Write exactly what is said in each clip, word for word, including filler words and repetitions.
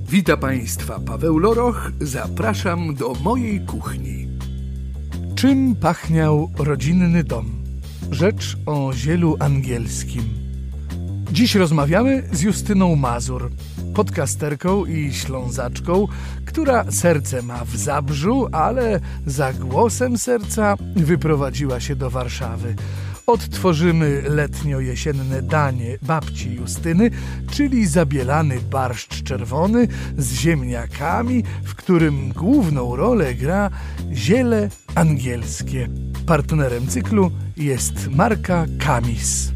Witam Państwa, Paweł Loroch, zapraszam do mojej kuchni. Czym pachniał rodzinny dom? Rzecz o zielu angielskim. Dziś rozmawiamy z Justyną Mazur, podcasterką i ślązaczką, która serce ma w Zabrzu, ale za głosem serca wyprowadziła się do Warszawy. Odtworzymy letnio-jesienne danie babci Justyny, czyli zabielany barszcz czerwony z ziemniakami, w którym główną rolę gra ziele angielskie. Partnerem cyklu jest marka Kamis.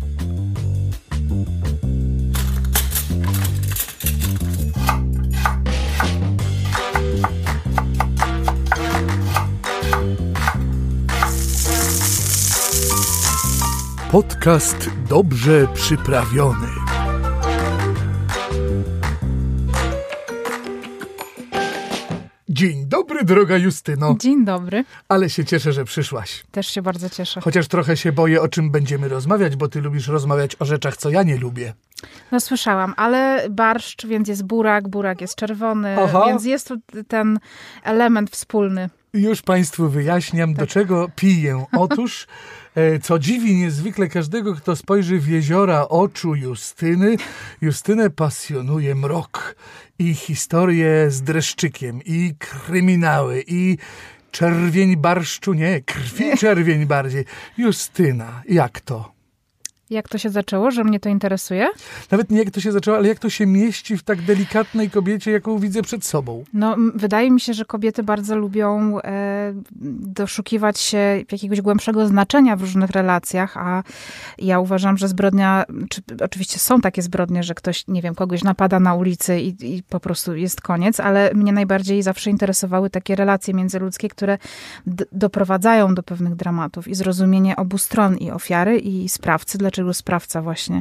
Podcast dobrze przyprawiony. Dzień dobry, droga Justyno. Dzień dobry. Ale się cieszę, że przyszłaś. Też się bardzo cieszę. Chociaż trochę się boję, o czym będziemy rozmawiać, bo ty lubisz rozmawiać o rzeczach, co ja nie lubię. No słyszałam, ale barszcz, więc jest burak, burak jest czerwony, Aha. więc jest tu ten element wspólny. Już Państwu wyjaśniam, tak. do czego piję. Otóż, co dziwi niezwykle każdego, kto spojrzy w jeziora oczu Justyny, Justynę pasjonuje mrok i historie z dreszczykiem, i kryminały, i czerwień barszczu, nie, krwi czerwień bardziej. Justyna, jak to? Jak to się zaczęło, że mnie to interesuje? Nawet nie jak to się zaczęło, ale jak to się mieści w tak delikatnej kobiecie, jaką widzę przed sobą. No, wydaje mi się, że kobiety bardzo lubią e, doszukiwać się jakiegoś głębszego znaczenia w różnych relacjach, a ja uważam, że zbrodnia, czy, oczywiście są takie zbrodnie, że ktoś, nie wiem, kogoś napada na ulicy i, i po prostu jest koniec, ale mnie najbardziej zawsze interesowały takie relacje międzyludzkie, które d- doprowadzają do pewnych dramatów i zrozumienie obu stron, i ofiary, i sprawcy, dlaczego sprawca właśnie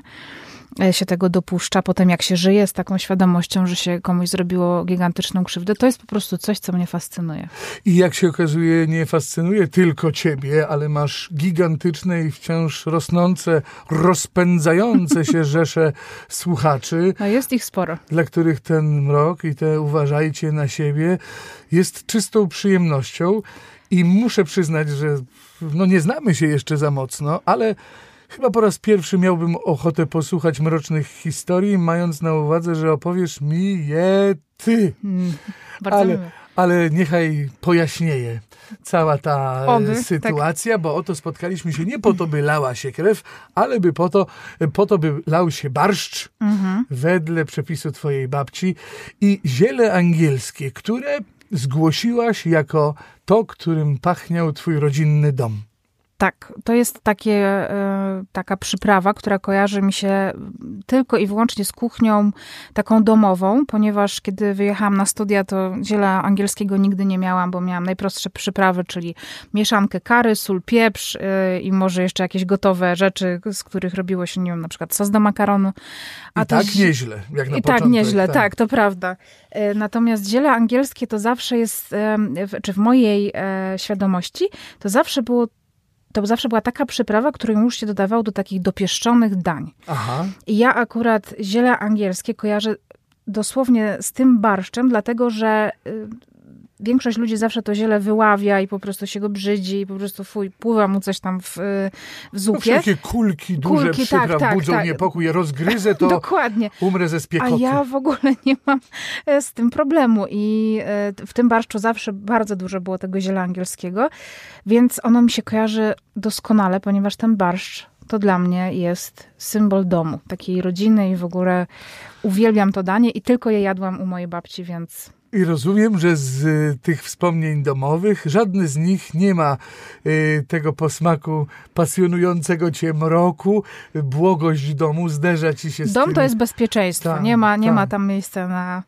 się tego dopuszcza, potem jak się żyje z taką świadomością, że się komuś zrobiło gigantyczną krzywdę, to jest po prostu coś, co mnie fascynuje. I jak się okazuje, nie fascynuje tylko ciebie, ale masz gigantyczne i wciąż rosnące, rozpędzające się rzesze słuchaczy. No jest ich sporo. Dla których ten mrok i te uważajcie na siebie jest czystą przyjemnością i muszę przyznać, że no nie znamy się jeszcze za mocno, ale chyba po raz pierwszy miałbym ochotę posłuchać mrocznych historii, mając na uwadze, że opowiesz mi je ty. Mm, bardzo ale, miło. ale niechaj pojaśnieje cała ta Oby, sytuacja, tak. Bo oto spotkaliśmy się nie po to, by lała się krew, ale by po to, po to by lał się barszcz mhm. wedle przepisu twojej babci i ziele angielskie, które zgłosiłaś jako to, którym pachniał twój rodzinny dom. Tak, to jest takie, taka przyprawa, która kojarzy mi się tylko i wyłącznie z kuchnią taką domową, ponieważ kiedy wyjechałam na studia, to ziela angielskiego nigdy nie miałam, bo miałam najprostsze przyprawy, czyli mieszankę curry, sól, pieprz i może jeszcze jakieś gotowe rzeczy, z których robiło się, nie wiem, na przykład sos do makaronu. A I tak zi- nieźle, jak na I początek. tak nieźle, tak. tak, to prawda. Natomiast ziele angielskie to zawsze jest, czy w mojej świadomości, to zawsze było To zawsze była taka przyprawa, którą już się dodawało do takich dopieszczonych dań. Aha. I ja akurat ziele angielskie kojarzę dosłownie z tym barszczem, dlatego że y, większość ludzi zawsze to ziele wyławia i po prostu się go brzydzi i po prostu fuj, pływa mu coś tam w, w zupie. No, takie kulki duże kulki, przypraw tak, tak, budzą tak. niepokój, ja rozgryzę to, Dokładnie. umrę ze spiekoty. A ja w ogóle nie mam z tym problemu i w tym barszczu zawsze bardzo dużo było tego ziela angielskiego, więc ono mi się kojarzy doskonale, ponieważ ten barszcz to dla mnie jest symbol domu, takiej rodziny i w ogóle uwielbiam to danie i tylko je jadłam u mojej babci, więc... I rozumiem, że z y, tych wspomnień domowych żadny z nich nie ma y, tego posmaku pasjonującego cię mroku, błogość domu zderza ci się z Dom tym. to jest bezpieczeństwo, tam, nie ma, nie tam. ma tam miejsca na...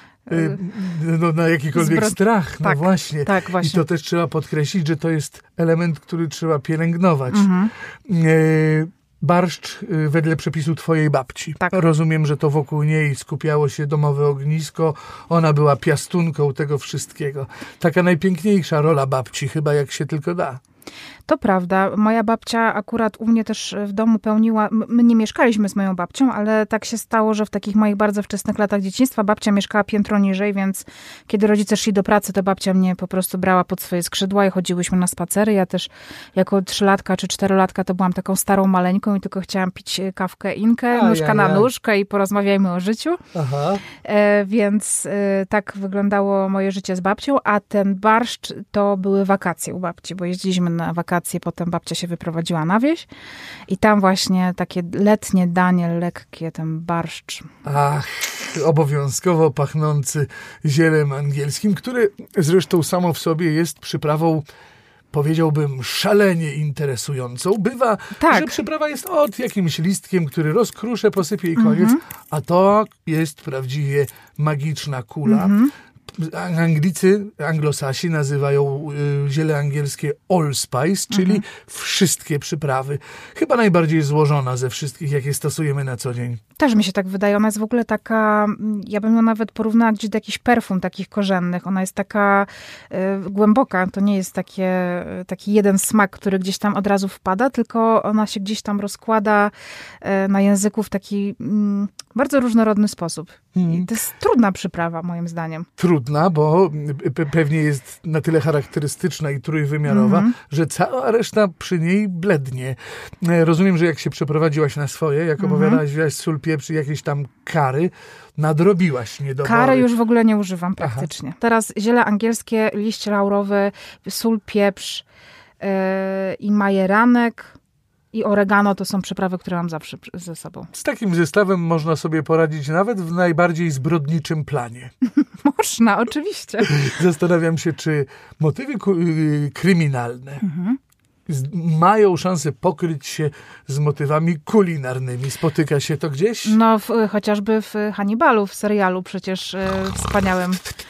Y, no, na jakikolwiek Zbro... strach, no tak, właśnie. Tak, właśnie. I to też trzeba podkreślić, że to jest element, który trzeba pielęgnować. Mhm. Y, barszcz wedle przepisu twojej babci. Tak. Rozumiem, że to wokół niej skupiało się domowe ognisko. Ona była piastunką tego wszystkiego. Taka najpiękniejsza rola babci, chyba jak się tylko da. To prawda. Moja babcia akurat u mnie też w domu pełniła, my nie mieszkaliśmy z moją babcią, ale tak się stało, że w takich moich bardzo wczesnych latach dzieciństwa babcia mieszkała piętro niżej, więc kiedy rodzice szli do pracy, to babcia mnie po prostu brała pod swoje skrzydła i chodziłyśmy na spacery. Ja też jako trzylatka czy czterolatka to byłam taką starą maleńką i tylko chciałam pić kawkę Inkę, A, nóżka ja, na ja. nóżkę i porozmawiajmy o życiu. Aha. E, więc e, tak wyglądało moje życie z babcią, a ten barszcz to były wakacje u babci, bo jeździliśmy na wakacje, potem babcia się wyprowadziła na wieś i tam właśnie takie letnie danie lekkie, ten barszcz. Ach, obowiązkowo pachnący zielem angielskim, który zresztą samo w sobie jest przyprawą, powiedziałbym, szalenie interesującą. Bywa, tak. że przyprawa jest od jakimś listkiem, który rozkruszę, posypie i koniec, mm-hmm. a to jest prawdziwie magiczna kula. Mm-hmm. Anglicy, anglosasi nazywają y, ziele angielskie allspice, czyli mhm. wszystkie przyprawy. Chyba najbardziej złożona ze wszystkich, jakie stosujemy na co dzień. Też mi się tak wydaje. Ona jest w ogóle taka, ja bym ją nawet porównała gdzieś do jakichś perfum takich korzennych. Ona jest taka y, głęboka. To nie jest takie, taki jeden smak, który gdzieś tam od razu wpada, tylko ona się gdzieś tam rozkłada y, na języku w taki y, bardzo różnorodny sposób. Hmm. To jest trudna przyprawa, moim zdaniem. Trudna, bo pe- pewnie jest na tyle charakterystyczna i trójwymiarowa, mm-hmm. że cała reszta przy niej blednie. Rozumiem, że jak się przeprowadziłaś na swoje, jak mm-hmm. opowiadałaś, wziąłeś sól, pieprz i jakieś tam kary, nadrobiłaś niedobory. Kary już w ogóle nie używam praktycznie. Aha. Teraz ziele angielskie, liść laurowy, sól, pieprz yy, i majeranek i oregano to są przyprawy, które mam zawsze ze sobą. Z takim zestawem można sobie poradzić nawet w najbardziej zbrodniczym planie. Można, oczywiście. Zastanawiam się, czy motywy ku- kryminalne mhm. z- mają szansę pokryć się z motywami kulinarnymi. Spotyka się to gdzieś? No, w, chociażby w Hannibalu, w serialu przecież y, wspaniałym.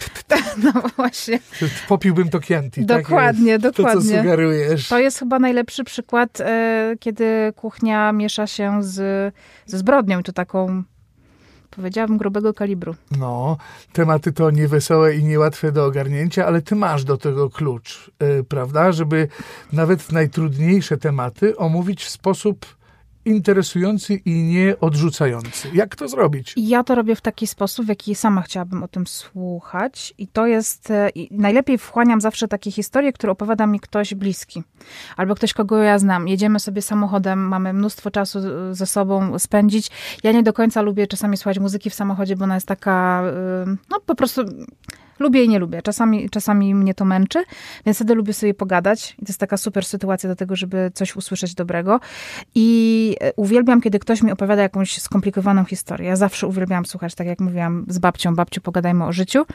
No właśnie. Popiłbym to Chianti. Dokładnie, tak dokładnie. To, co sugerujesz. To jest chyba najlepszy przykład, y, kiedy kuchnia miesza się z, ze zbrodnią i to taką, powiedziałabym, grubego kalibru. No, tematy to niewesołe i niełatwe do ogarnięcia, ale ty masz do tego klucz, yy, prawda? Żeby nawet najtrudniejsze tematy omówić w sposób interesujący i nieodrzucający. Jak to zrobić? Ja to robię w taki sposób, w jaki sama chciałabym o tym słuchać. I to jest... I najlepiej wchłaniam zawsze takie historie, które opowiada mi ktoś bliski. Albo ktoś, kogo ja znam. Jedziemy sobie samochodem, mamy mnóstwo czasu ze sobą spędzić. Ja nie do końca lubię czasami słuchać muzyki w samochodzie, bo ona jest taka... No po prostu... Lubię i nie lubię. Czasami, czasami mnie to męczy, więc wtedy lubię sobie pogadać. I to jest taka super sytuacja do tego, żeby coś usłyszeć dobrego. I uwielbiam, kiedy ktoś mi opowiada jakąś skomplikowaną historię. Ja zawsze uwielbiam słuchać, tak jak mówiłam z babcią. Babciu, pogadajmy o życiu.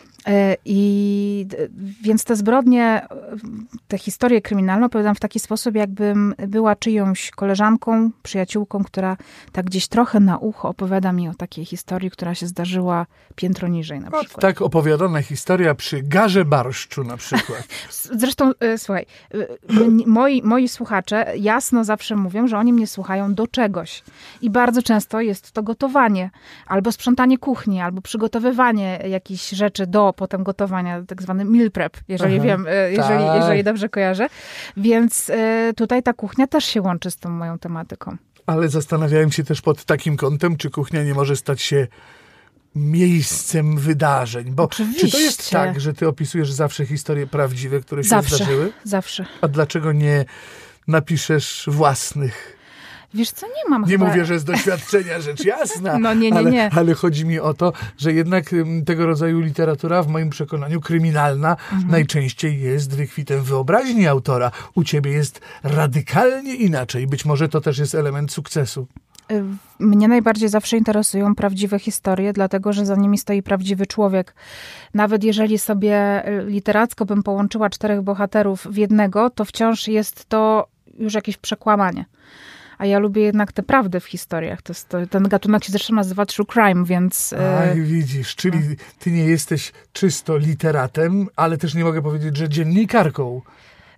I więc te zbrodnie, te historie kryminalne opowiadam w taki sposób, jakbym była czyjąś koleżanką, przyjaciółką, która tak gdzieś trochę na ucho opowiada mi o takiej historii, która się zdarzyła piętro niżej na przykład. No, tak opowiadana historia przy garze barszczu na przykład. Zresztą, słuchaj, moi, moi słuchacze jasno zawsze mówią, że oni mnie słuchają do czegoś. I bardzo często jest to gotowanie, albo sprzątanie kuchni, albo przygotowywanie jakichś rzeczy do potem gotowania, tak zwany meal prep, jeżeli Aha, wiem, jeżeli, tak. jeżeli dobrze kojarzę. Więc y, tutaj ta kuchnia też się łączy z tą moją tematyką. Ale zastanawiałem się też pod takim kątem, czy kuchnia nie może stać się miejscem wydarzeń. Bo Oczywiście. Czy to jest tak, że ty opisujesz zawsze historie prawdziwe, które się zawsze, zdarzyły? Zawsze. A dlaczego nie napiszesz własnych? Wiesz co, nie mam Nie chyba... mówię, że z doświadczenia, rzecz jasna. No nie, nie, ale, nie. ale chodzi mi o to, że jednak tego rodzaju literatura, w moim przekonaniu, kryminalna, mhm. najczęściej jest wykwitem wyobraźni autora. U ciebie jest radykalnie inaczej. Być może to też jest element sukcesu. Mnie najbardziej zawsze interesują prawdziwe historie, dlatego że za nimi stoi prawdziwy człowiek. Nawet jeżeli sobie literacko bym połączyła czterech bohaterów w jednego, to wciąż jest to już jakieś przekłamanie. A ja lubię jednak tę prawdę w historiach. To jest to, ten gatunek się zresztą nazywa true crime, więc... Aj, widzisz, czyli no. ty nie jesteś czysto literatem, ale też nie mogę powiedzieć, że dziennikarką.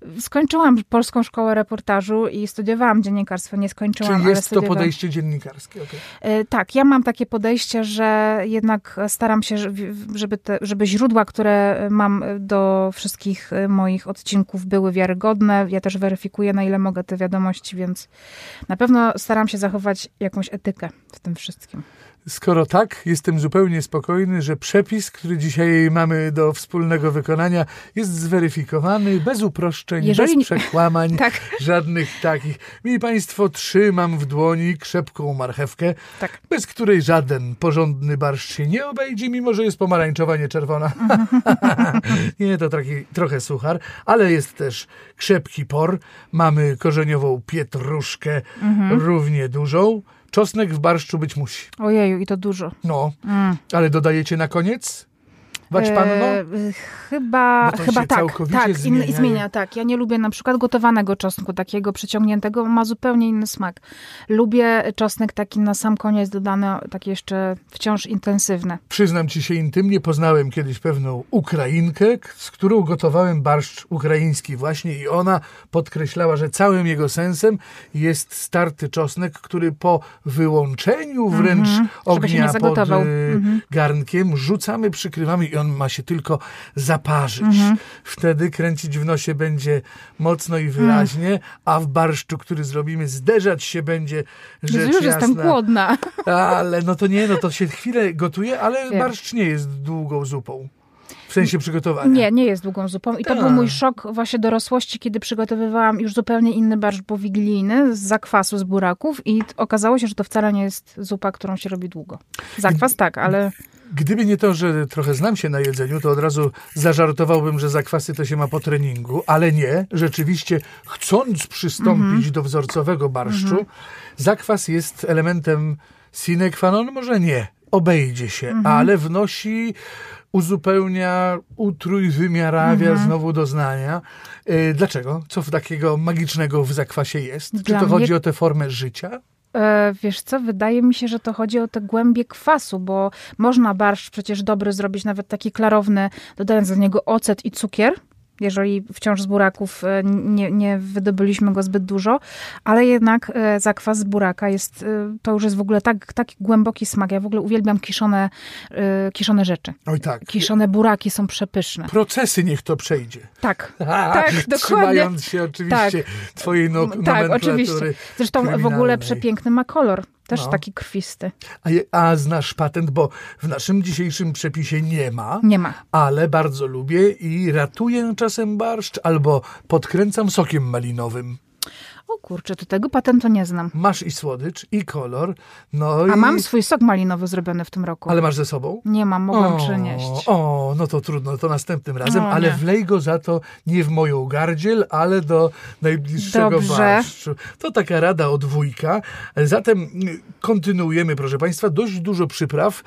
Skończyłam polską szkołę reportażu i studiowałam dziennikarstwo. Nie skończyłam, Czyli ale jest to studiowałam. podejście dziennikarskie. Okay. Tak, ja mam takie podejście, że jednak staram się, żeby, te, żeby źródła, które mam do wszystkich moich odcinków były wiarygodne. Ja też weryfikuję, na ile mogę te wiadomości, więc na pewno staram się zachować jakąś etykę w tym wszystkim. Skoro tak, jestem zupełnie spokojny, że przepis, który dzisiaj mamy do wspólnego wykonania, jest zweryfikowany, bez uproszczeń, Jeżeli... bez przekłamań, tak. żadnych takich. Mili Państwo, trzymam w dłoni krzepką marchewkę, tak. bez której żaden porządny barszcz się nie obejdzie, mimo że jest pomarańczowa, nie czerwona. nie, to taki, trochę suchar, ale jest też krzepki por. Mamy korzeniową pietruszkę, mhm. równie dużą. Czosnek w barszczu być musi. Ojeju, i to dużo. No, mm. ale dodajecie na koniec? Waćpanno? E, chyba chyba tak, tak zmienia. I zmienia, tak. Ja nie lubię na przykład gotowanego czosnku, takiego przeciągniętego, ma zupełnie inny smak. Lubię czosnek taki na sam koniec dodany, taki jeszcze wciąż intensywny. Przyznam ci się intymnie, poznałem kiedyś pewną Ukrainkę, z którą gotowałem barszcz ukraiński właśnie i ona podkreślała, że całym jego sensem jest starty czosnek, który po wyłączeniu wręcz mm-hmm. ognia pod mm-hmm. garnkiem rzucamy, przykrywamy i on ma się tylko zaparzyć. Mhm. Wtedy kręcić w nosie będzie mocno i wyraźnie, mm. a w barszczu, który zrobimy, zderzać się będzie rzecz Jezu, już jasna. jestem głodna. Ale no to nie, no to się chwilę gotuje, ale Wiem. barszcz nie jest długą zupą. W sensie przygotowania. Nie, nie jest długą zupą. I to Ta. był mój szok właśnie dorosłości, kiedy przygotowywałam już zupełnie inny barszcz, bo wigilijny, z zakwasu, z buraków i okazało się, że to wcale nie jest zupa, którą się robi długo. Zakwas tak, ale... Gdyby nie to, że trochę znam się na jedzeniu, to od razu zażartowałbym, że zakwasy to się ma po treningu, ale nie. Rzeczywiście, chcąc przystąpić mm-hmm. do wzorcowego barszczu, mm-hmm. zakwas jest elementem sine qua non, może nie, obejdzie się, mm-hmm. ale wnosi, uzupełnia, utrójwymiarawia mm-hmm. znowu doznania. Yy, dlaczego? Co w takiego magicznego w zakwasie jest? Dla Czy to mnie... chodzi o tę formę życia? Wiesz co, wydaje mi się, że to chodzi o tę głębię kwasu, bo można barszcz przecież dobry zrobić, nawet taki klarowny, dodając do niego ocet i cukier, jeżeli wciąż z buraków nie, nie wydobyliśmy go zbyt dużo, ale jednak zakwas z buraka jest, to już jest w ogóle tak, taki głęboki smak. Ja w ogóle uwielbiam kiszone, kiszone rzeczy. Oj tak. Kiszone buraki są przepyszne. Procesy niech to przejdzie. Tak, A, tak, dokładnie. Trzymając się oczywiście tak. twojej no, tak, nomenklatury oczywiście. Zresztą w ogóle przepiękny ma kolor. Też no. taki krwisty. A, je, a znasz patent, bo w naszym dzisiejszym przepisie nie ma. Nie ma. Ale bardzo lubię i ratuję czasem barszcz albo podkręcam sokiem malinowym. O kurczę, to tego patentu nie znam. Masz i słodycz, i kolor. No A i... mam swój sok malinowy zrobiony w tym roku. Ale masz ze sobą? Nie mam, mogłam o, przynieść. O, no to trudno, to następnym razem, o, ale nie. wlej go za to nie w moją gardziel, ale do najbliższego Dobrze. barszczu. To taka rada od wujka. Zatem kontynuujemy, proszę Państwa, dość dużo przypraw.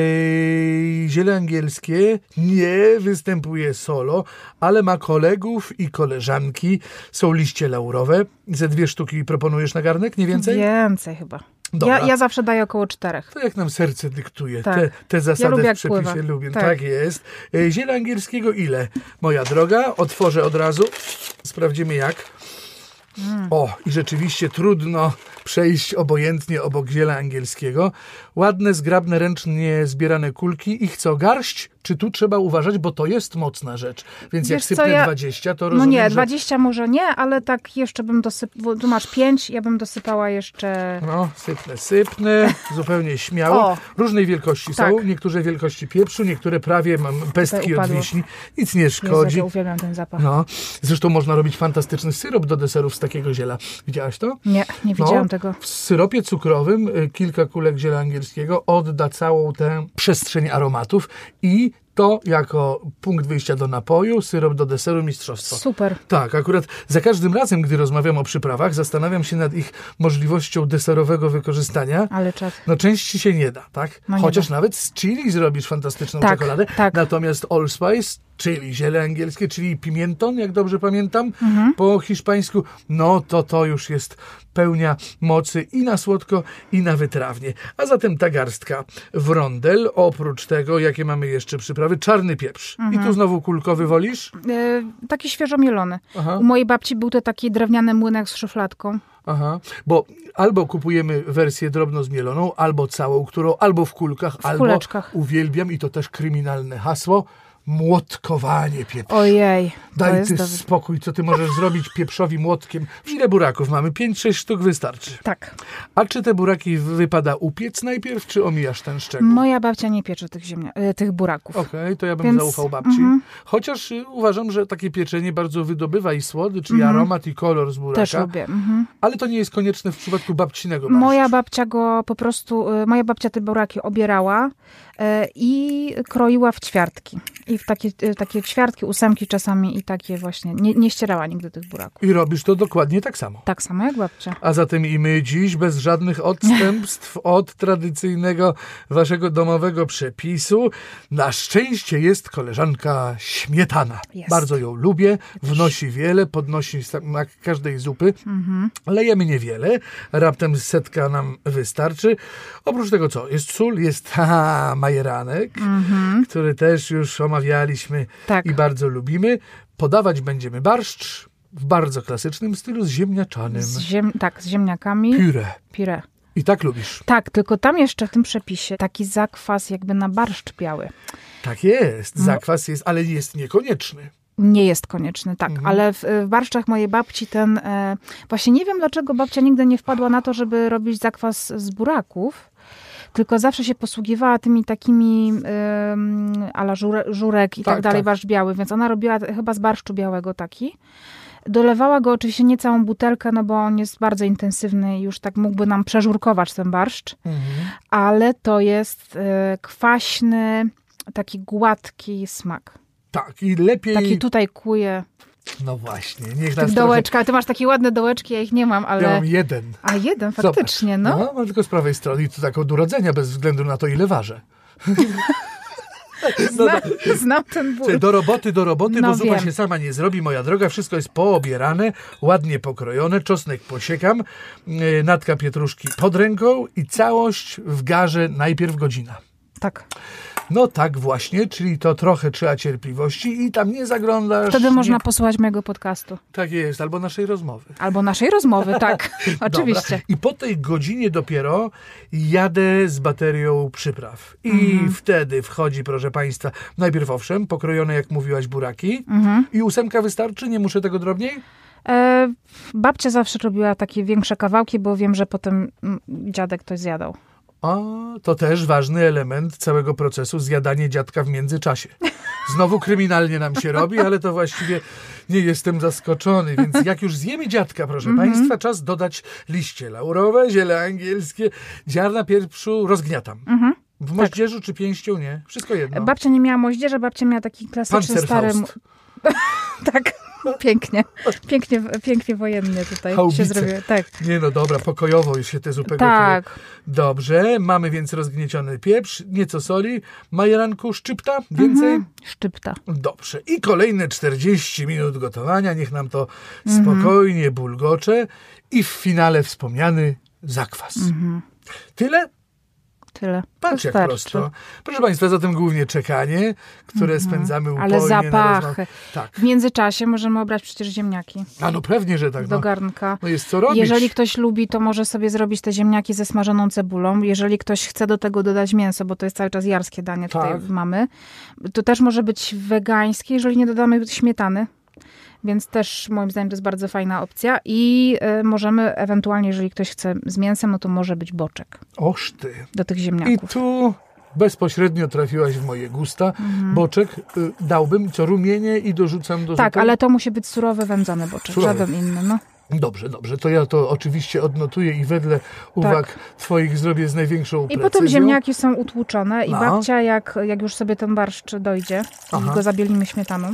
Eee, ziele angielskie nie występuje solo, ale ma kolegów i koleżanki. Są liście laurowe. Ze dwie sztuki proponujesz na garnek, nie więcej? Więcej chyba. Dobra. Ja, ja zawsze daję około czterech. To jak nam serce dyktuje. Tak. Te, te zasady ja lubię, w przepisie pływa. lubię. Tak. tak jest. Ziela angielskiego ile? Moja droga, otworzę od razu. Sprawdzimy jak. Mm. O, i rzeczywiście trudno przejść obojętnie obok ziela angielskiego. Ładne, zgrabne, ręcznie zbierane kulki. Ich co, garść? Czy tu trzeba uważać, bo to jest mocna rzecz. Więc Wiesz jak sypnę co, ja... dwadzieścia, to rozumiem, No nie, że... dwadzieścia może nie, ale tak jeszcze bym dosypała, tu masz pięć, ja bym dosypała jeszcze... No, sypnę, sypnę, zupełnie śmiało. O, Różnej wielkości tak. są, niektóre wielkości pieprzu, niektóre prawie mam pestki od wiśni. Nic nie szkodzi. Jezu, ja uwielbiam ten zapach. No. Zresztą można robić fantastyczny syrop do deserów z takiego ziela. Widziałaś to? Nie, nie widziałam no, tego. W syropie cukrowym kilka kulek ziela angielskiego odda całą tę przestrzeń aromatów i to jako punkt wyjścia do napoju, syrop do deseru, mistrzostwo. Super. Tak, akurat za każdym razem, gdy rozmawiam o przyprawach, zastanawiam się nad ich możliwością deserowego wykorzystania. Ale czas. No części się nie da, tak? No Chociaż da. nawet z chili zrobisz fantastyczną tak, czekoladę. Tak. Natomiast allspice, czyli ziele angielskie, czyli pimienton, jak dobrze pamiętam, mhm. po hiszpańsku, no to to już jest pełnia mocy i na słodko, i na wytrawnie. A zatem ta garstka w rondel, oprócz tego, jakie mamy jeszcze przyprawy, sprawy, czarny pieprz. Mhm. I tu znowu kulkowy wolisz? Yy, taki świeżo mielony. Aha. U mojej babci był to taki drewniany młynek z szufladką. Aha, bo albo kupujemy wersję drobno zmieloną, albo całą, którą albo w kulkach, w albo kuleczkach. Uwielbiam, i to też kryminalne hasło, młotkowanie pieprzu. Ojej. Daj ty dobry. spokój, co ty możesz zrobić pieprzowi młotkiem. Ile buraków mamy? Pięć, sześć sztuk wystarczy. Tak. A czy te buraki wypada upiec najpierw, czy omijasz ten szczegół? Moja babcia nie piecze tych, ziemnia, tych buraków. Okej, okay, to ja bym Więc... zaufał babci. Mm-hmm. Chociaż uważam, że takie pieczenie bardzo wydobywa i słodycz, mm-hmm. i aromat, i kolor z buraka. Też lubię. Mm-hmm. Ale to nie jest konieczne w przypadku babcinego barszczu. Moja babcia go po prostu, moja babcia te buraki obierała e, i kroiła w ćwiartki. I w takie, takie ćwiartki, ósemki czasami i takie właśnie. Nie, nie ścierała nigdy tych buraków. I robisz to dokładnie tak samo. Tak samo jak babcia. A zatem i my dziś bez żadnych odstępstw od tradycyjnego waszego domowego przepisu. Na szczęście jest koleżanka śmietana. Jest. Bardzo ją lubię. Wnosi wiele, podnosi smak każdej zupy. Mhm. Lejemy niewiele. Raptem setka nam wystarczy. Oprócz tego co? Jest sól, jest haha, majeranek, mhm. który też już omawialiśmy tak. i bardzo lubimy. Podawać będziemy barszcz w bardzo klasycznym stylu z ziemniaczanym. Z ziem, tak, z ziemniakami. Puree. Puree. I tak lubisz. Tak, tylko tam jeszcze w tym przepisie taki zakwas jakby na barszcz biały. Tak jest, zakwas jest, ale jest niekonieczny. Nie jest konieczny, tak, mhm. ale w, w barszczach mojej babci ten, e, właśnie nie wiem dlaczego babcia nigdy nie wpadła na to, żeby robić zakwas z buraków, tylko zawsze się posługiwała tymi takimi y, ala żure, żurek i tak, tak dalej, tak. barszcz biały, więc ona robiła chyba z barszczu białego taki. Dolewała go oczywiście nie całą butelkę, no bo on jest bardzo intensywny i już tak mógłby nam przeżurkować ten barszcz, mhm. ale to jest y, kwaśny, taki gładki smak. Tak, i lepiej... Taki tutaj kuje... No właśnie. Niech nas dołeczka, trochę... ty masz takie ładne dołeczki, ja ich nie mam, ale... Ja mam jeden. A jeden, faktycznie, Zobacz. no. No, mam tylko z prawej strony i to tak od urodzenia, bez względu na to, ile ważę. Znam, no, znam ten ból. Do roboty, do roboty, no bo zupa wiem. się sama nie zrobi, moja droga. Wszystko jest poobierane, ładnie pokrojone, czosnek posiekam, natka pietruszki pod ręką i całość w garze najpierw godzina. Tak. No tak właśnie, czyli to trochę trzeba cierpliwości i tam nie zaglądasz. Wtedy można nie... posłuchać mojego podcastu. Tak jest, albo naszej rozmowy. Albo naszej rozmowy, tak. Oczywiście. Dobra. I po tej godzinie dopiero jadę z baterią przypraw. I mhm. wtedy wchodzi, proszę państwa, najpierw owszem, pokrojone, jak mówiłaś, buraki. Mhm. I ósemka wystarczy? Nie muszę tego drobniej? E, babcia zawsze robiła takie większe kawałki, bo wiem, że potem dziadek to zjadał. A, to też ważny element całego procesu, zjadanie dziadka w międzyczasie. Znowu kryminalnie nam się robi, ale to właściwie nie jestem zaskoczony. Więc jak już zjemy dziadka, proszę mm-hmm. państwa, czas dodać liście laurowe, ziele angielskie, ziarna pieprzu, rozgniatam. Mm-hmm. W moździerzu tak. czy pięścią? Nie. Wszystko jedno. Babcia nie miała moździerza, babcia miała taki klasyczny stary... tak. Pięknie, pięknie, pięknie wojennie tutaj Haubice. się zrobiło. Tak. Nie no dobra, pokojowo już się te zupy tak. gotuje. Dobrze, mamy więc rozgnieciony pieprz, nieco soli, majeranku, szczypta, więcej? Mhm. Szczypta. Dobrze. I kolejne czterdzieści minut gotowania, niech nam to mhm. spokojnie bulgocze i w finale wspomniany zakwas. Mhm. Tyle? Tyle. Patrz jak prosto. Proszę państwa, zatem głównie czekanie, które mm-hmm. spędzamy upojnie. Ale zapachy. Na tak. W międzyczasie możemy obrać przecież ziemniaki. A no pewnie, że tak. Do no. garnka. No jest co robić. Jeżeli ktoś lubi, to może sobie zrobić te ziemniaki ze smażoną cebulą. Jeżeli ktoś chce do tego dodać mięso, bo to jest cały czas jarskie danie tutaj tak. mamy, to też może być wegańskie, jeżeli nie dodamy śmietany. Więc też moim zdaniem to jest bardzo fajna opcja i y, możemy ewentualnie, jeżeli ktoś chce z mięsem, no to może być boczek. Oż ty. Do tych ziemniaków. I tu bezpośrednio trafiłaś w moje gusta. Mhm. Boczek y, dałbym, co rumienię i dorzucam do Tak, zupy. ale to musi być surowy, wędzony boczek, surowy. Żaden inny. No. Dobrze, dobrze. To ja to oczywiście odnotuję i wedle uwag tak. twoich zrobię z największą I precyzją. potem ziemniaki są utłuczone i no. babcia, jak, jak już sobie ten barszcz dojdzie Aha. i go zabielimy śmietaną.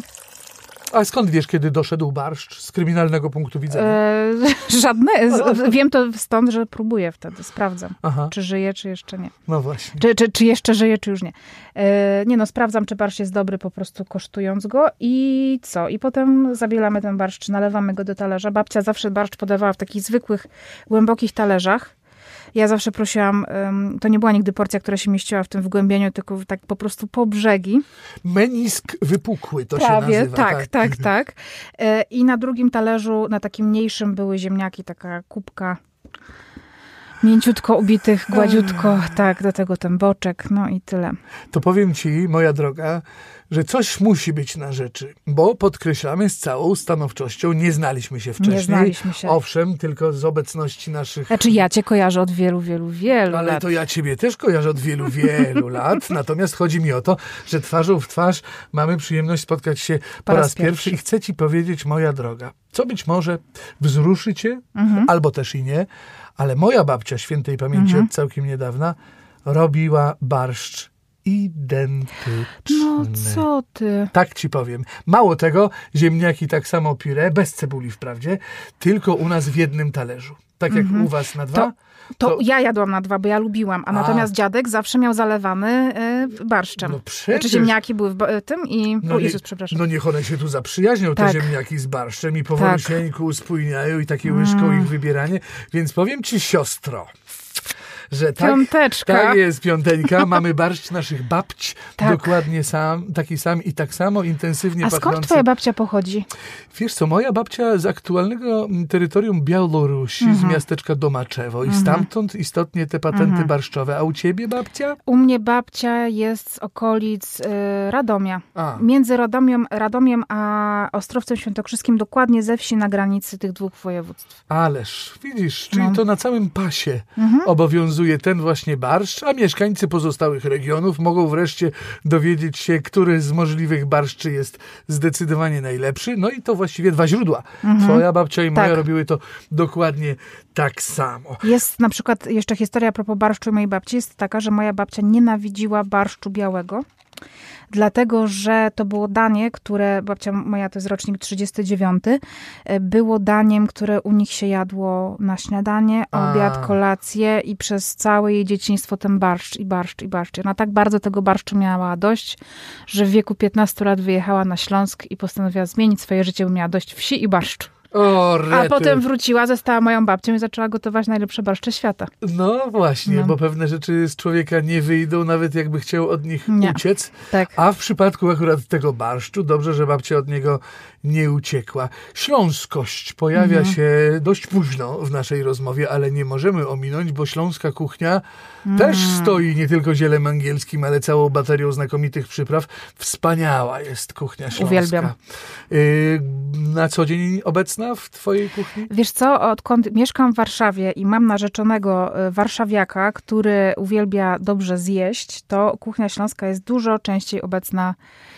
A skąd wiesz, kiedy doszedł barszcz z kryminalnego punktu widzenia? E, żadne. Wiem to stąd, że próbuję wtedy, sprawdzam, Aha. czy żyje, czy jeszcze nie. No właśnie. Czy, czy, czy jeszcze żyje, czy już nie. E, nie no, sprawdzam, czy barszcz jest dobry, po prostu kosztując go i co? I potem zabielamy ten barszcz, nalewamy go do talerza. Babcia zawsze barszcz podawała w takich zwykłych, głębokich talerzach. Ja zawsze prosiłam, to nie była nigdy porcja, która się mieściła w tym wgłębieniu, tylko tak po prostu po brzegi. Menisk wypukły to Prawie, się nazywa. tak, tak, tak, tak. I na drugim talerzu, na takim mniejszym były ziemniaki, taka kubka mięciutko ubitych, gładziutko, tak, do tego ten boczek, no i tyle. To powiem ci, moja droga, że coś musi być na rzeczy, bo podkreślamy z całą stanowczością, nie znaliśmy się wcześniej. Nie znaliśmy się. Owszem, tylko z obecności naszych... Znaczy ja cię kojarzę od wielu, wielu, wielu Ale lat. to ja ciebie też kojarzę od wielu, wielu lat. Natomiast chodzi mi o to, że twarzą w twarz mamy przyjemność spotkać się po, po raz, raz pierwszy. pierwszy i chcę ci powiedzieć, moja droga, co być może wzruszy cię, mhm. albo też i nie, ale moja babcia świętej pamięci mhm. od całkiem niedawna robiła barszcz identyczny. No co ty? Tak ci powiem. Mało tego, ziemniaki tak samo puree, bez cebuli wprawdzie, tylko u nas w jednym talerzu. Tak jak mhm. u was na dwa. To, to, to ja jadłam na dwa, bo ja lubiłam, a, a. natomiast dziadek zawsze miał zalewany y, barszczem. No przecież. Znaczy ziemniaki były w ba- tym i... No, o nie, Jezus, przepraszam. No niech one się tu zaprzyjaźnią, tak. te ziemniaki z barszczem i powolusieńku tak. uspójniają i takie łyżką mm. ich wybieranie. Więc powiem ci, siostro, że tak, Piąteczka. Tak jest, piąteńka. Mamy barszcz naszych babć, tak. dokładnie sam, taki sam i tak samo intensywnie A pachnący. skąd twoja babcia pochodzi? Wiesz co, moja babcia z aktualnego terytorium Białorusi, mhm. z miasteczka Domaczewo i mhm. stamtąd istotnie te patenty mhm. barszczowe. A u ciebie babcia? U mnie babcia jest z okolic y, Radomia. A. Między Radomiem, Radomiem a Ostrowcem Świętokrzyskim, dokładnie ze wsi na granicy tych dwóch województw. Ależ, widzisz, czyli no. to na całym pasie mhm. obowiązuje ten właśnie barszcz, a mieszkańcy pozostałych regionów mogą wreszcie dowiedzieć się, który z możliwych barszczy jest zdecydowanie najlepszy. No i to właściwie dwa źródła. Mhm. Twoja babcia i moja tak. robiły to dokładnie tak samo. Jest na przykład jeszcze historia a propos barszczu mojej babci. Jest taka, że moja babcia nienawidziła barszczu białego. Dlatego, że to było danie, które, babcia moja to jest rocznik trzydziesty dziewiąty, było daniem, które u nich się jadło na śniadanie, obiad, A. kolację i przez całe jej dzieciństwo ten barszcz i barszcz i barszcz. Ona tak bardzo tego barszczu miała dość, że w wieku piętnastu lat wyjechała na Śląsk i postanowiła zmienić swoje życie, bo miała dość wsi i barszczu. O, a potem wróciła, została moją babcią i zaczęła gotować najlepsze barszcze świata. No właśnie, no. bo pewne rzeczy z człowieka nie wyjdą, nawet jakby chciał od nich nie. uciec. Tak. A w przypadku akurat tego barszczu, dobrze, że babcia od niego nie uciekła. Śląskość pojawia mhm. się dość późno w naszej rozmowie, ale nie możemy ominąć, bo śląska kuchnia mhm. też stoi nie tylko zielem angielskim, ale całą baterią znakomitych przypraw. Wspaniała jest kuchnia śląska. Uwielbiam. Yy, na co dzień obecna w twojej kuchni? Wiesz co, odkąd mieszkam w Warszawie i mam narzeczonego warszawiaka, który uwielbia dobrze zjeść, to kuchnia śląska jest dużo częściej obecna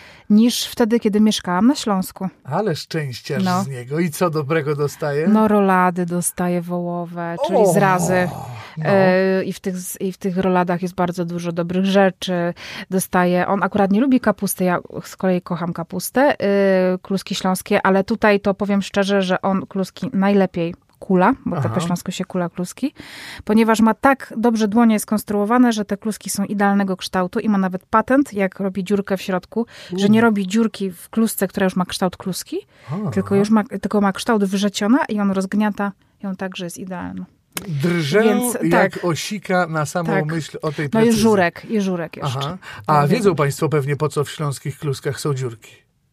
niż wtedy, kiedy mieszkałam na Śląsku. Ale szczęściarz no. z niego. I co dobrego dostaje? No rolady dostaje wołowe, czyli o, zrazy. No. Yy, i, w tych, I w tych roladach jest bardzo dużo dobrych rzeczy. Dostaje, on akurat nie lubi kapusty, ja z kolei kocham kapustę, yy, kluski śląskie, ale tutaj to powiem szczerze, że on kluski najlepiej kula, bo to po śląsku się kula kluski, ponieważ ma tak dobrze dłonie skonstruowane, że te kluski są idealnego kształtu i ma nawet patent, jak robi dziurkę w środku, U. że nie robi dziurki w klusce, która już ma kształt kluski, Aha. tylko już ma, tylko ma kształt wrzeciona i on rozgniata ją tak, że jest idealna. Drżę Więc, jak tak. osika na samą tak. myśl o tej precyzji. No i żurek, i żurek jeszcze. Aha. A tak wiedzą wiem. Państwo pewnie, po co w śląskich kluskach są dziurki?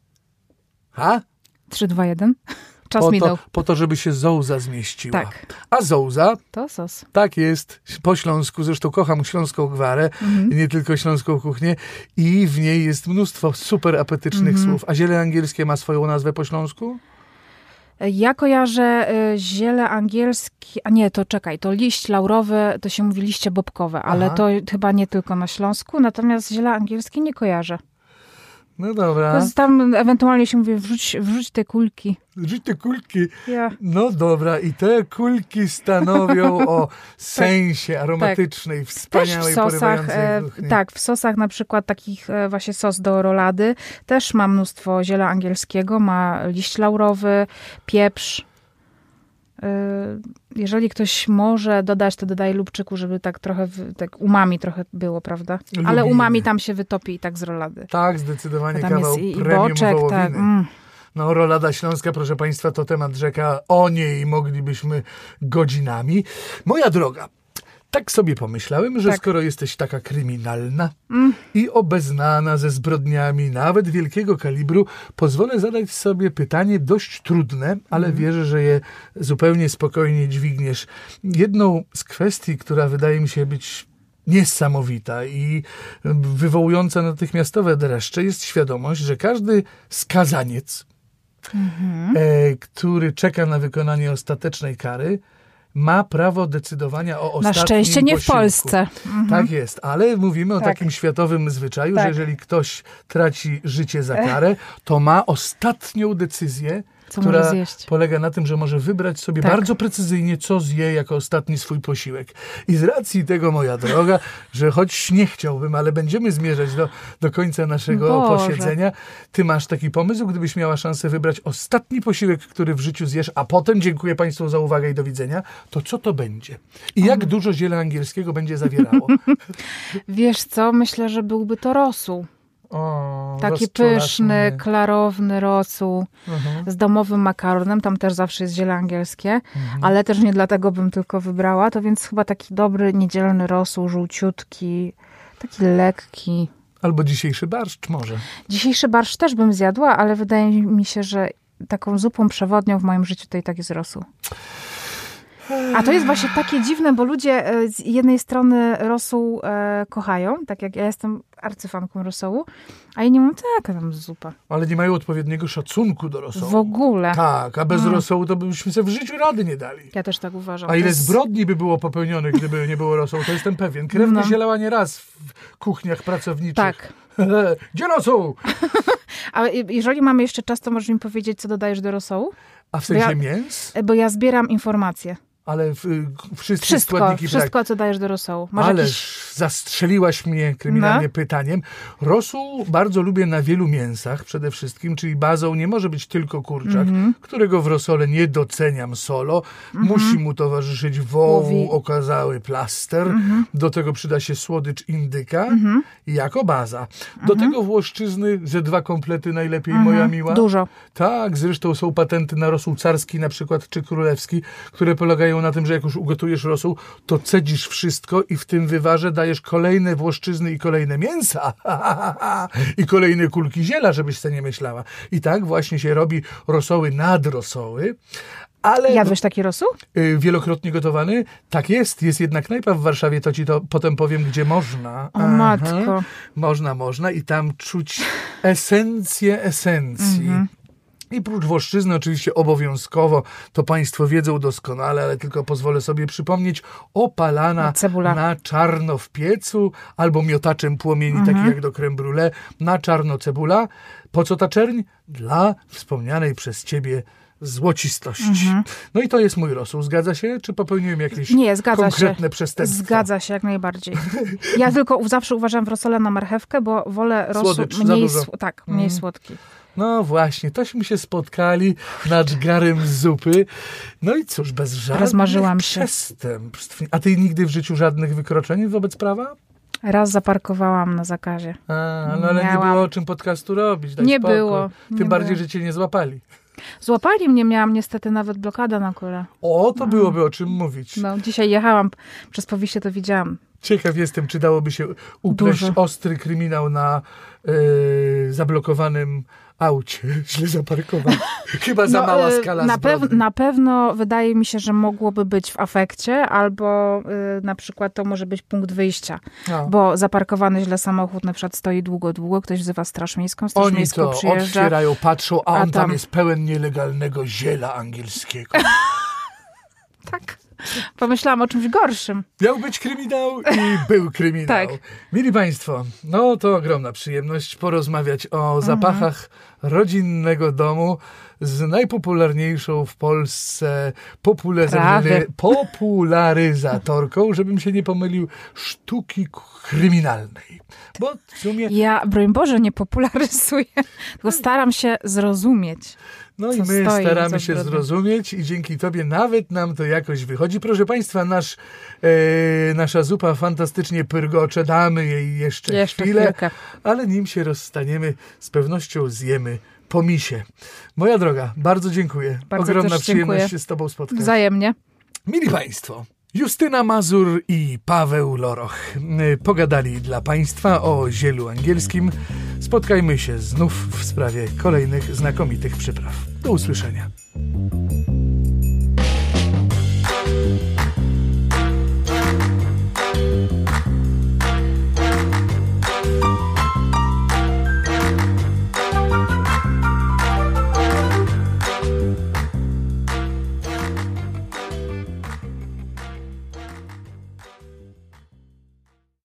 Ha? trzy, dwa, jeden Czas po minął. To, po to, żeby się zołza zmieściła. Tak. A zołza? To sos. Tak jest. Po śląsku. Zresztą kocham śląską gwarę. Mhm. Nie tylko śląską kuchnię. I w niej jest mnóstwo super apetycznych mhm. słów. A ziele angielskie ma swoją nazwę po śląsku? Ja kojarzę y, ziele angielskie, a nie, to czekaj, to liść laurowy, to się mówi liście bobkowe, ale Aha. to chyba nie tylko na Śląsku, natomiast ziele angielskie nie kojarzę. No dobra. Tam ewentualnie się mówi, wrzuć, wrzuć te kulki. Wrzuć te kulki. Ja. No dobra, i te kulki stanowią o sensie aromatycznej, tak. wspaniałej, też w sosach, e, tak, w sosach na przykład takich e, właśnie sos do rolady też ma mnóstwo ziela angielskiego, ma liść laurowy, pieprz. Jeżeli ktoś może dodać, to dodaje lubczyku, żeby tak trochę, tak umami trochę było, prawda? Lubimy. Ale umami tam się wytopi i tak z rolady. Tak, zdecydowanie tam kawał jest i, i premium boczek, wołowiny. tak. Mm. No, rolada śląska, proszę Państwa, to temat rzeka. O niej moglibyśmy godzinami. Moja droga, Tak sobie pomyślałem, że tak. skoro jesteś taka kryminalna mm. i obeznana ze zbrodniami nawet wielkiego kalibru, pozwolę zadać sobie pytanie dość trudne, ale mm. wierzę, że je zupełnie spokojnie dźwigniesz. Jedną z kwestii, która wydaje mi się być niesamowita i wywołująca natychmiastowe dreszcze, jest świadomość, że każdy skazaniec, mm-hmm. e, który czeka na wykonanie ostatecznej kary, ma prawo decydowania o ostatnim Na szczęście nie posiłku. w Polsce. Mhm. Tak jest, ale mówimy o tak. takim światowym zwyczaju, tak. że jeżeli ktoś traci życie za karę, to ma ostatnią decyzję, co która polega na tym, że może wybrać sobie tak. bardzo precyzyjnie, co zje jako ostatni swój posiłek. I z racji tego, moja droga, że choć nie chciałbym, ale będziemy zmierzać do, do końca naszego Boże. posiedzenia, ty masz taki pomysł, gdybyś miała szansę wybrać ostatni posiłek, który w życiu zjesz, a potem, dziękuję Państwu za uwagę i do widzenia, to co to będzie? I jak um. dużo ziela angielskiego będzie zawierało? Wiesz co, myślę, że byłby to rosół. O, Taki pyszny, klarowny rosół uh-huh. z domowym makaronem. Tam też zawsze jest ziele angielskie, uh-huh. ale też nie dlatego bym tylko wybrała. To więc chyba taki dobry, niedzielny rosół, żółciutki, taki lekki. Albo dzisiejszy barszcz może. Dzisiejszy barszcz też bym zjadła, ale wydaje mi się, że taką zupą przewodnią w moim życiu to i tak jest rosół. A to jest właśnie takie dziwne, bo ludzie z jednej strony rosół e, kochają, tak jak ja jestem arcyfanką rosołu, a inni mówią, taka tam zupa. Ale nie mają odpowiedniego szacunku do rosołu. W ogóle. Tak, a bez hmm. rosołu to byśmy sobie w życiu rady nie dali. Ja też tak uważam. A ile jest... zbrodni by było popełnionych, gdyby nie było rosołu, to jestem pewien. Krew no. wyzielała nie raz w kuchniach pracowniczych. Tak. Gdzie rosół? A jeżeli mamy jeszcze czas, to możesz mi powiedzieć, co dodajesz do rosołu? A w sensie bo ja, mięs? Bo ja zbieram informacje. Ale w, wszystkie wszystko, składniki... Wszystko, brak. Co dajesz do rosołu. Masz Ależ jakiś... zastrzeliłaś mnie kryminalnie no. pytaniem. Rosół bardzo lubię na wielu mięsach przede wszystkim, czyli bazą nie może być tylko kurczak, mm-hmm. którego w rosole nie doceniam solo. Mm-hmm. Musi mu towarzyszyć wołu Mówi. okazały plaster. Mm-hmm. Do tego przyda się słodycz indyka mm-hmm. jako baza. Do mm-hmm. tego włoszczyzny ze dwa komplety najlepiej, mm-hmm. moja miła. Dużo. Tak, zresztą są patenty na rosół carski na przykład, czy królewski, które polegają na tym, że jak już ugotujesz rosół, to cedzisz wszystko i w tym wywarze dajesz kolejne włoszczyzny i kolejne mięsa i kolejne kulki ziela, żebyś sobie nie myślała. I tak właśnie się robi rosoły nad rosoły. Ale Jadłeś taki rosół? Yy, wielokrotnie gotowany? Tak jest. Jest jedna knajpa w Warszawie, to ci to potem powiem, gdzie można. O Aha. matko. Można, można i tam czuć esencję esencji. Mm-hmm. I prócz włoszczyzny oczywiście obowiązkowo, to Państwo wiedzą doskonale, ale tylko pozwolę sobie przypomnieć, opalana Cebula. na czarno w piecu albo miotaczem płomieni, mhm. taki jak do crème brûlée, na czarno cebula. Po co ta czerń? Dla wspomnianej przez Ciebie złocistości. Mhm. No i to jest mój rosół. Zgadza się? Czy popełniłem jakieś Nie, zgadza konkretne się. przestępstwo? Zgadza się, jak najbardziej. Ja tylko zawsze uważam w rosole na marchewkę, bo wolę rosół Słodycz, mniej, sł- tak, mniej mm. słodki. No właśnie, tośmy się spotkali nad garem zupy. No i cóż, bez żadnych Rozmarzyłam się. przestępstw. A ty nigdy w życiu żadnych wykroczeń wobec prawa? Raz zaparkowałam na zakazie. A, no ale Miałam... nie było o czym podcastu robić. Daj nie spokój. było. Tym nie bardziej, było. że cię nie złapali. Złapali mnie, miałam niestety nawet blokadę na kole. O, to byłoby o czym mówić. No, dzisiaj jechałam przez Powiście, to widziałam. Ciekaw jestem, czy dałoby się upleść Dużo. ostry kryminał na yy, zablokowanym aucie, źle zaparkowanym. Chyba za no, mała skala na, pew- na pewno wydaje mi się, że mogłoby być w afekcie, albo y, na przykład to może być punkt wyjścia. No. Bo zaparkowany źle samochód na przykład stoi długo, długo, ktoś wzywa straż miejską, straż Oni miejską to przyjeżdża. otwierają, patrzą, a on a tam... tam jest pełen nielegalnego ziela angielskiego. Tak. Pomyślałam o czymś gorszym. Miał być kryminał i był kryminał. Tak. Mili Państwo, no to ogromna przyjemność porozmawiać o zapachach mhm. rodzinnego domu z najpopularniejszą w Polsce popularyz- popularyzatorką, żebym się nie pomylił, sztuki kryminalnej. Bo w sumie... Ja, broń Boże, nie popularyzuję, tylko staram się zrozumieć. No i my staramy się zrozumieć i dzięki Tobie nawet nam to jakoś wychodzi. Proszę Państwa, nasz, e, nasza zupa fantastycznie pyrgocze, damy jej jeszcze, jeszcze chwilę, chwilkę. Ale nim się rozstaniemy, z pewnością zjemy po misie. Moja droga, bardzo dziękuję. Bardzo Ogromna przyjemność dziękuję. się z Tobą spotkać. Wzajemnie. Mili Państwo, Justyna Mazur i Paweł Loroch pogadali dla Państwa o zielu angielskim. Spotkajmy się znów w sprawie kolejnych znakomitych przypraw. Do usłyszenia.